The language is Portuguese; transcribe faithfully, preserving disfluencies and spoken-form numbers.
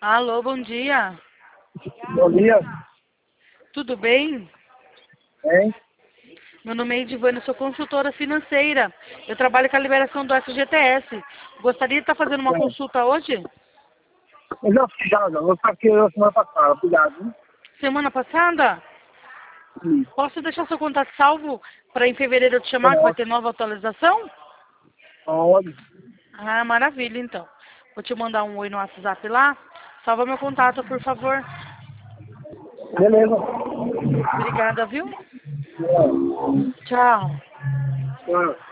Alô, bom dia. Bom dia. Tudo bem? Hein? Meu nome é Edivana, eu sou consultora financeira. Eu trabalho com a liberação do F G T S. Gostaria de estar fazendo uma É. consulta hoje? Eu já fiz já, já. Eu aqui na semana passada. Obrigado. Hein? Semana passada? Sim. Posso deixar seu contato salvo para em fevereiro eu te chamar que vai Pode. ter nova atualização? Pode. Ah, maravilha, então. Vou te mandar um oi no WhatsApp lá. Salva meu contato, por favor. Beleza. Obrigada, viu? É. Tchau. É.